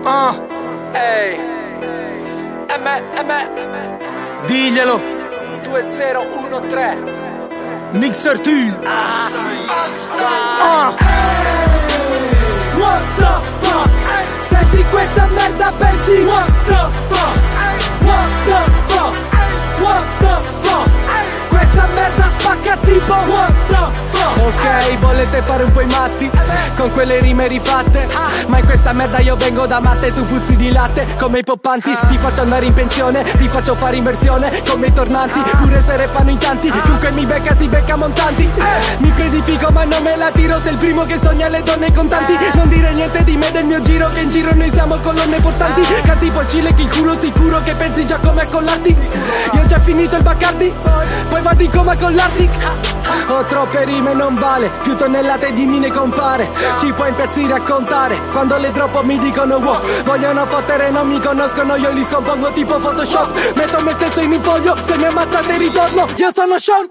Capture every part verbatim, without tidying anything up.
Ah, Ehi, M, M, diglielo, due zero uno tre. Mixer T. Ah, Ah, what the fuck? Senti questa merda, pensi what the fuck? What the fuck? What the fuck? Questa merda spacca tipo what the fuck? Ok, volete fare un po' i matti con quelle rime rifatte, ma in questa merda io vengo da Marte, tu puzzi di latte come i poppanti. Ti faccio andare in pensione, ti faccio fare inversione come i tornanti. Pure se repano in tanti, chiunque mi becca si becca montanti. Mi credi figo ma non me la tiro, sei il primo che sogna le donne contanti. Non dire niente di me, del mio giro, che in giro noi siamo colonne portanti. Canti poi ci lecchi il culo sicuro che pensi già come a collarti. Io ho già finito il Bacardi, poi vado in coma con l'Arctic. Ho troppe rime, non vale, più tonnellate di mine compare. Ci puoi impazzire a contare, quando le troppo mi dicono wow. Vogliono fottere, non mi conoscono, io li scompongo tipo Photoshop. Metto me stesso in un foglio, se mi ammazzate ritorno, io sono Sean.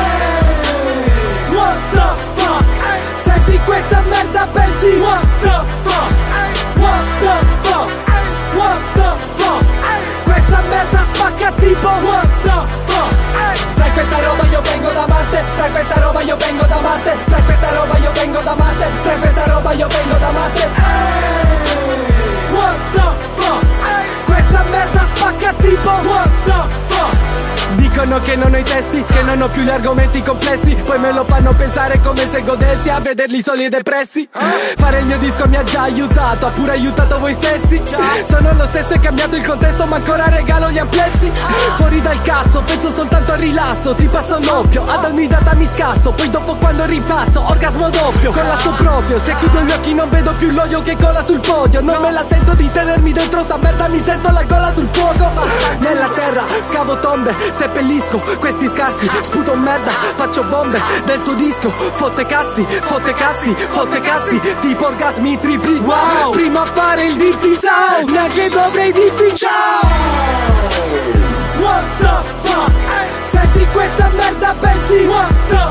What the fuck? Senti questa merda, pensi what the fuck? What the fuck? What the fuck? Questa merda spacca tipo what the fuck? Tra questa roba io vengo da Marte, tra questa roba io vengo da Marte, tra questa roba io vengo da Marte, tra questa roba io vengo da Marte. What the fuck? Questa merda spacca tipo what the fuck? Dicono che non ho i testi, che non ho più gli argomenti complessi, poi me lo fanno pensare come se godessi a vederli soli e depressi. Fare il mio disco mi ha già aiutato, ha pure aiutato voi stessi. Sono lo stesso, è cambiato il contesto, ma ancora regalo gli amplessi. Fuori dal cazzo, penso soltanto al rilasso, ti passo l'oppio, ad ogni data mi scasso, poi dopo quando ripasso, orgasmo doppio. Collasso proprio, se chiudo gli occhi non vedo più l'olio che cola sul podio. Non me la sento di tenermi dentro sta merda, mi sento la gola sul fuoco. Nella terra scavo tombe, seppellisco questi scarsi, sputo merda, faccio bombe del tuo disco. Fotte cazzi, fotte cazzi, fotte cazzi, tipo orgasmi tripli. Wow, prima a fare il dirty sound, neanche dovrei dirti ciao. What the fuck? Senti questa merda, pensi what the